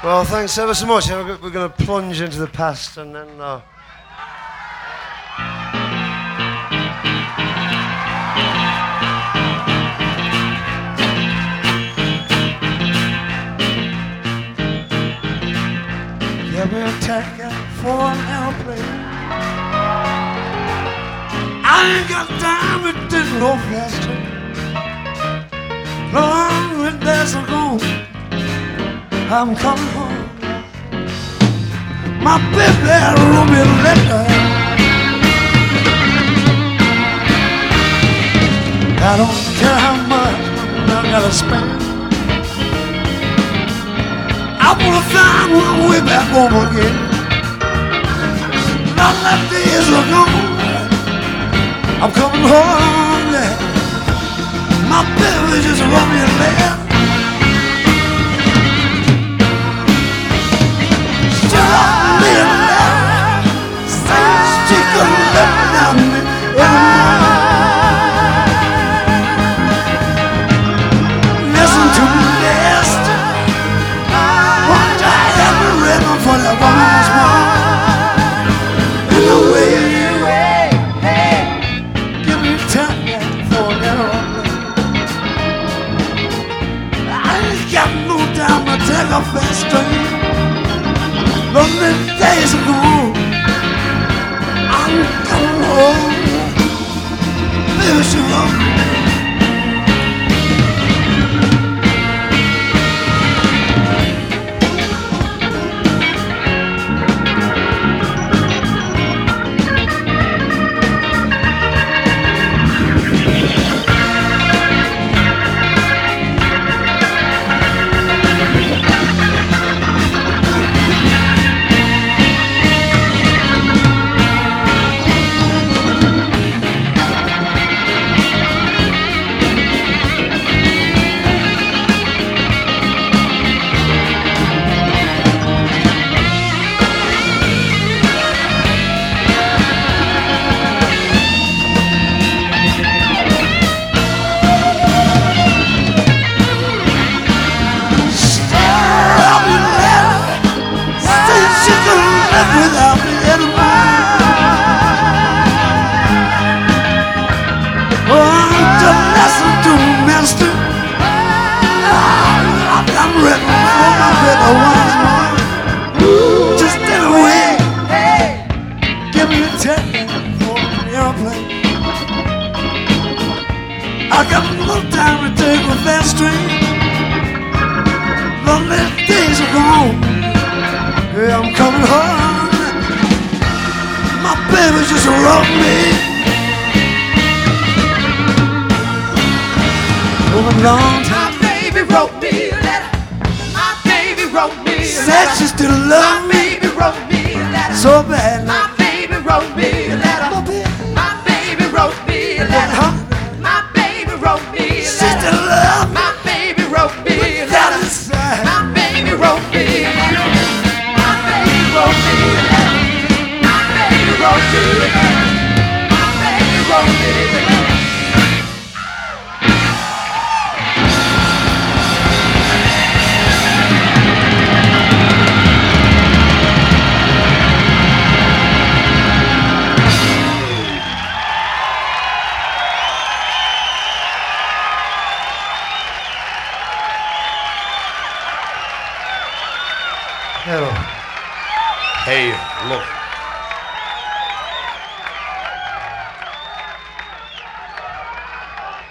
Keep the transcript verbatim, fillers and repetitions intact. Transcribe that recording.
Well, thanks ever so much. We're going to plunge into the past and then. Uh... Give me a ticket for an airplane. I ain't got time, it didn't go faster. Long days ago, I'm coming home. My baby wrote me a letter. I don't care how much I gotta spend. I wanna find my way back home again. Not like days are gone. I'm coming home, yeah. My baby just wrote me a letter. She wrote me a letter. Said she couldn't let me down anymore. Listen to me, Lester. One day I'll be ready for that woman's mom. In the way. Take a fast train. Lonely days are gone. I'm coming home. Baby, she wrote me. Without me anymore. Oh, just listen to me, mister. I'm ready for my baby once more. Just anyway, give me a ticket for an airplane. I got no time to take a fast train. Lonely days are gone. Yeah, I'm coming home. My baby just wrote me. For a long time. My baby wrote me a letter. My baby wrote me a letter. Said she still loved me. My baby wrote me a letter. So bad. My baby wrote me a letter. My baby wrote me a letter. My baby wrote me a letter. She still loved me. My baby wrote me a letter. My baby wrote me a letter. My baby wrote me a letter. My baby wrote me a letter. My baby wrote me a letter. Hello. Hey, look.